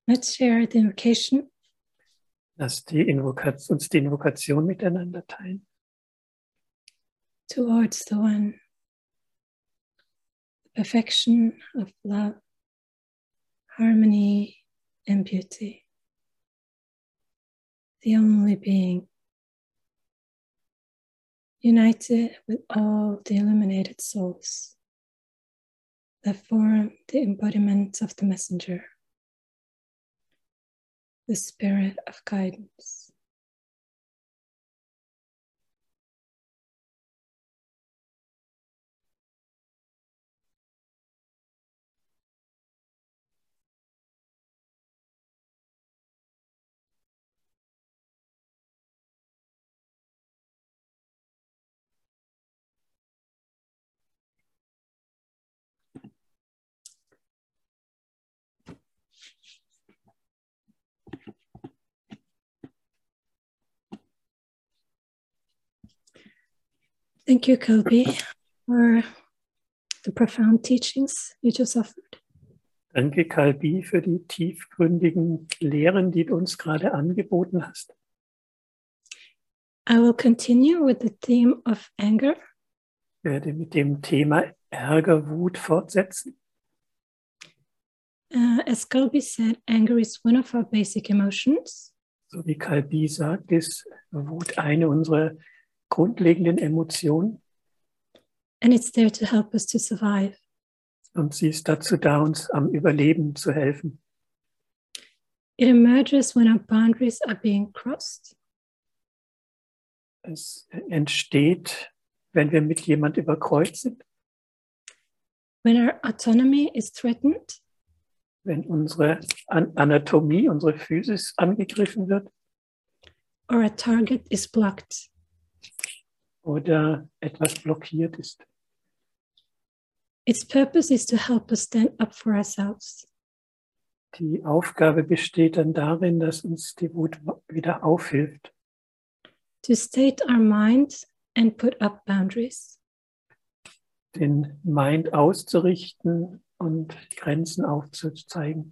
Let's share the invocation. Lass uns die Invokation miteinander teilen. Towards the One, the perfection of love, harmony, and beauty. The only being, united with all the illuminated souls that form the embodiment of the messenger, the spirit of guidance. Thank you, Kalbi, for the profound teachings you just offered. Danke, Kalbi, für die tiefgründigen Lehren, die du uns gerade angeboten hast. I will continue with the theme of anger. Ich werde mit dem Thema Ärger, Wut fortsetzen. As Kalbi said, anger is one of our basic emotions. So wie Kalbi sagt, ist Wut eine unserer grundlegenden Emotionen. And it's there to help us to survive. Und sie ist dazu da, uns am Überleben zu helfen. It emerges when our boundaries are being crossed. Es entsteht, wenn wir mit jemand überkreuzt sind, When our autonomy is threatened, wenn unsere Anatomie, unsere Physis angegriffen wird or a target is blocked. oder etwas blockiert ist. Its purpose is to help us stand up for ourselves. Die Aufgabe besteht dann darin, dass uns die Wut wieder aufhilft, To state our mind and put up boundaries. den Mind auszurichten und Grenzen aufzuzeigen.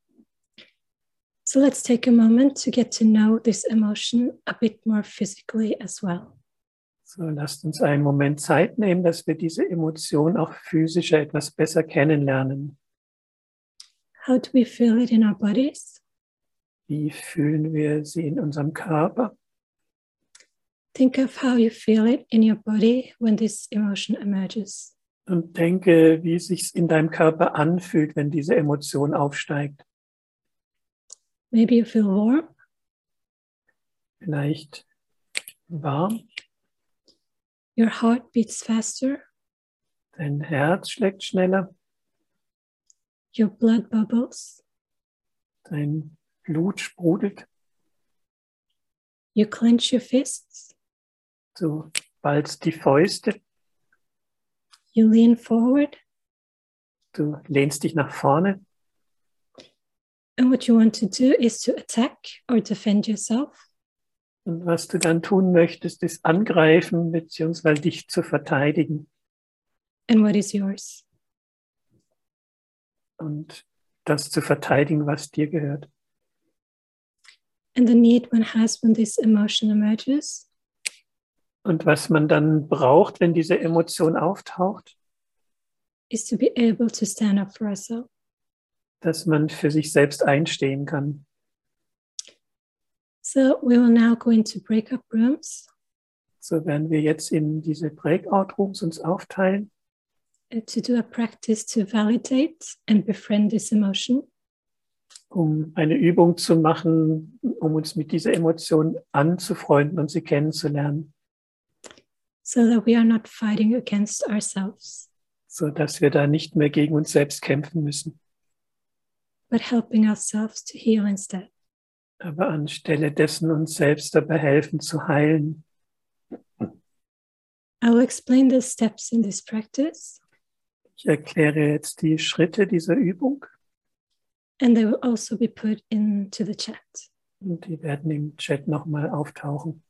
So let's take a moment to get to know this emotion a bit more physically as well. So, lasst uns einen Moment Zeit nehmen, dass wir diese Emotion auch physischer etwas besser kennenlernen. How do we feel it in our bodies? Wie fühlen wir sie in unserem Körper? Think of how you feel it in your body when this emotion emerges. Und denke, wie es sich in deinem Körper anfühlt, wenn diese Emotion aufsteigt. Maybe you feel warm, Vielleicht warm, your heart beats faster, dein Herz schlägt schneller, your blood bubbles, dein Blut sprudelt, you clench your fists, du ballst die Fäuste, you lean forward, du lehnst dich nach vorne. and what you want to do is to attack or defend yourself. Und was du dann tun möchtest, ist angreifen bzw. dich zu verteidigen. And what is yours? Und das zu verteidigen, was dir gehört. And the need one has when this emotion emerges Und was man dann braucht, wenn diese Emotion auftaucht, is to be able to stand up for ourselves. dass man für sich selbst einstehen kann. So we will now go into breakup rooms So werden wir jetzt in diese Breakout-Rooms uns aufteilen, to do a practice to validate and befriend this emotion. um eine Übung zu machen, um uns mit dieser Emotion anzufreunden und sie kennenzulernen, So that we are not fighting against ourselves, sodass wir da nicht mehr gegen uns selbst kämpfen müssen, but helping ourselves to heal instead. aber anstelle dessen uns selbst dabei helfen zu heilen. I will explain the steps in this practice, Ich erkläre jetzt die Schritte dieser Übung and they will also be put into the chat. und die werden im Chat nochmal auftauchen.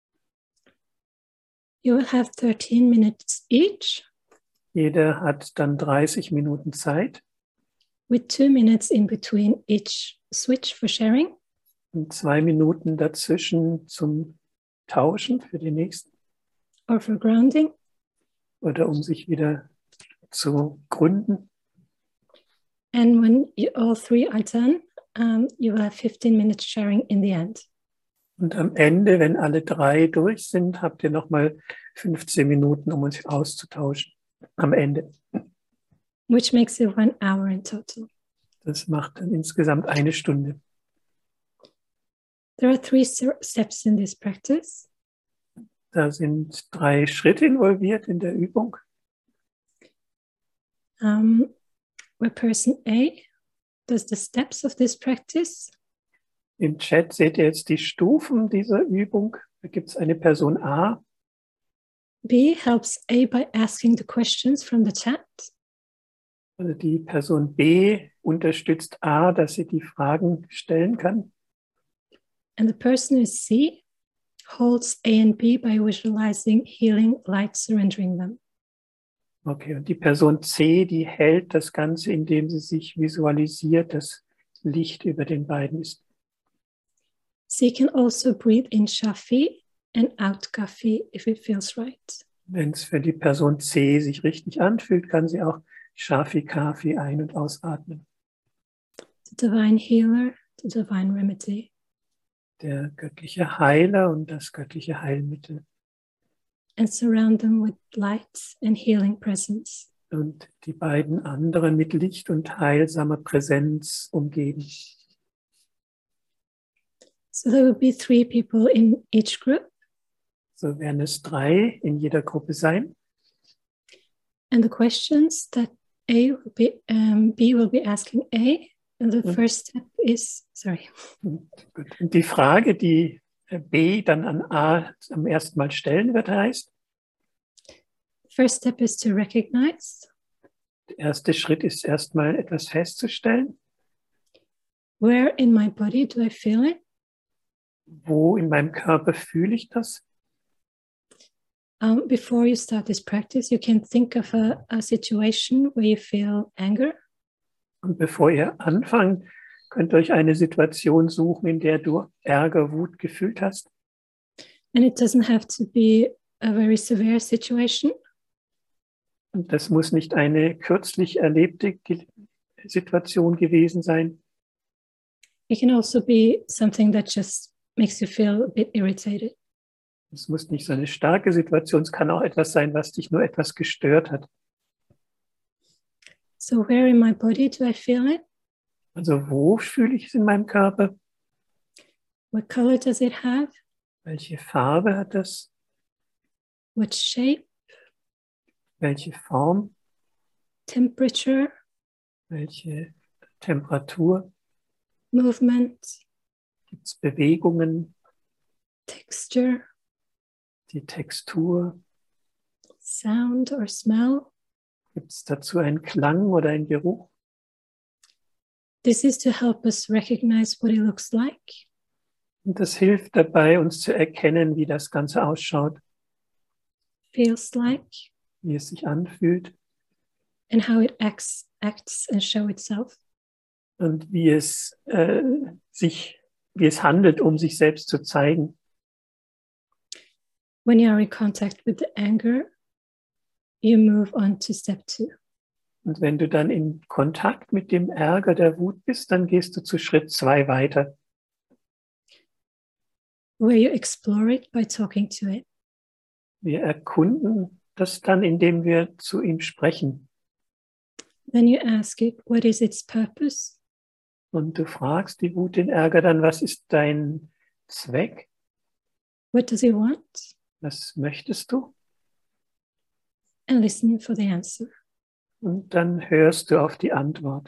You will have 13 minutes each, Jeder hat dann 30 Minuten Zeit with 2 minutes in between each switch for sharing. Und 2 Minuten dazwischen zum Tauschen für die nächsten. Or for grounding. Oder um sich wieder zu gründen. And when all 3 are done, you will have 15 minutes sharing in the end. Und am Ende, wenn alle 3 durch sind, habt ihr nochmal 15 Minuten, um uns auszutauschen. Am Ende. Which makes it 1 hour in total. Das macht dann insgesamt 1 Stunde. There are 3 steps in this practice. Da sind 3 Schritte involviert in der Übung. Where person A does the steps of this practice. Im Chat seht ihr jetzt die Stufen dieser Übung. Da gibt es eine Person A. B helps A by asking the questions from the chat. Also die Person B unterstützt A, dass sie die Fragen stellen kann. And the person who is C holds A and B by visualizing healing light, surrendering them. Okay, und die Person C, die hält das Ganze, indem sie sich visualisiert, dass Licht über den beiden ist. C can also breathe in Shafi and out Kafi if it feels right. Wenn es für die Person C sich richtig anfühlt, kann sie auch Shafi, Kafi ein- und ausatmen. The divine healer, the divine remedy. Der göttliche Heiler und das göttliche Heilmittel. And surround them with light and healing presence. Und die beiden anderen mit Licht und heilsamer Präsenz umgeben. So there will be 3 people in each group. So werden es 3 in jeder Gruppe sein. And the questions that B will be asking A. And the first step is, Und die Frage, die B dann an A am ersten Mal stellen wird, heißt, first step is to recognize. Der erste Schritt ist erstmal etwas festzustellen. Where in my body do I feel it? Wo in meinem Körper fühle ich das? Before you start this practice, you can think of a situation where you feel anger. Und bevor ihr anfangt, könnt ihr euch eine Situation suchen, in der du Ärger, Wut gefühlt hast. And it doesn't have to be a very severe situation. Und das muss nicht eine kürzlich erlebte Situation gewesen sein. It can also be something that just makes you feel a bit irritated. Es muss nicht so eine starke Situation, es kann auch etwas sein, was dich nur etwas gestört hat. So where in my body do I feel it? Also wo fühle ich es in meinem Körper? What color does it have? Welche Farbe hat das? What shape? Welche Form? Temperature? Welche Temperatur? Movement? Gibt es Bewegungen? Texture? Die Textur? Sound or smell? Gibt es dazu einen Klang oder einen Geruch? This is to help us recognize what it looks like. Und das hilft dabei, uns zu erkennen, wie das Ganze ausschaut, Feels like. wie es sich anfühlt And how it acts and show itself. und wie es handelt, um sich selbst zu zeigen. When you are in contact with the anger, you move on to step 2. Und wenn du dann in Kontakt mit dem Ärger, der Wut bist, dann gehst du zu Schritt 2 weiter. Where you explore it by talking to it. Wir erkunden das dann, indem wir zu ihm sprechen. Then you ask it, what is its purpose? Und du fragst die Wut, den Ärger dann, was ist dein Zweck? What does it want? Was möchtest du? And listen for the answer. Und dann hörst du auf die Antwort.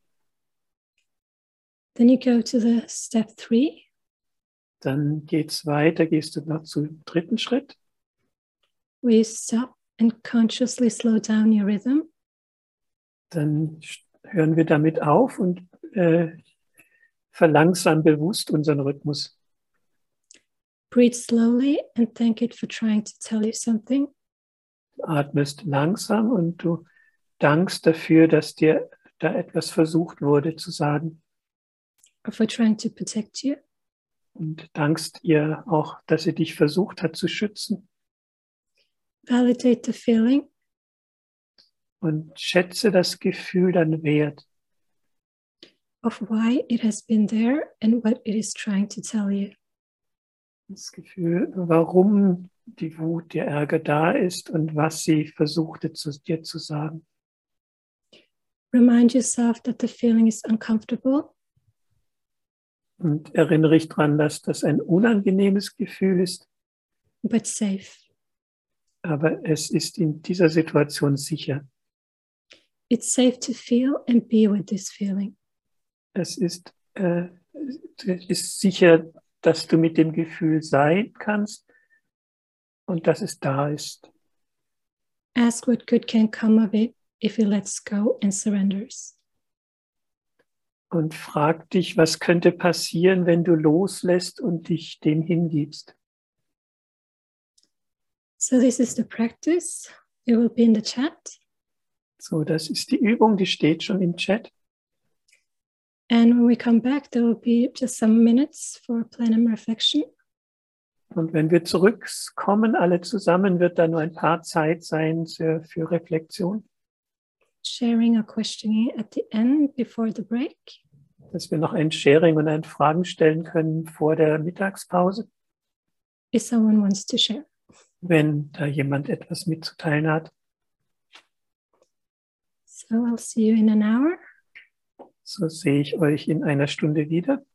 Then you go to the step 3. Dann geht's weiter, gehst du noch zum 3. Schritt. Where you stop and consciously slow down your rhythm. Dann hören wir damit auf und verlangsamen bewusst unseren Rhythmus. Breathe slowly and thank it for trying to tell you something. Du atmest langsam und du dankst dafür, dass dir da etwas versucht wurde zu sagen. or for trying to protect you. Und dankst ihr auch, dass sie dich versucht hat zu schützen. Validate the feeling. Und schätze das Gefühl dann wert. Of why it has been there and what it is trying to tell you. Das Gefühl, warum die Wut, der Ärger da ist und was sie versuchte dir zu sagen. Remind yourself that the feeling is uncomfortable. Und erinnere dich daran, dass das ein unangenehmes Gefühl ist. But safe. Aber es ist in dieser Situation sicher. It's safe to feel and be with this feeling. Es ist sicher, dass du mit dem Gefühl sein kannst und dass es da ist. Ask what good can come of it if it lets go and surrenders. Und frag dich, was könnte passieren, wenn du loslässt und dich dem hingibst. So this is the practice. It will be in the chat. So, das ist die Übung, die steht schon im Chat. And when we come back, there will be just some minutes for plenum reflection. Und wenn wir zurückkommen, alle zusammen, wird da nur ein paar Zeit sein für Reflexion. Sharing or questioning at the end before the break. Dass wir noch ein Sharing und ein Fragen stellen können vor der Mittagspause. If someone wants to share. Wenn da jemand etwas mitzuteilen hat. So I'll see you in an hour. So sehe ich euch in einer Stunde wieder.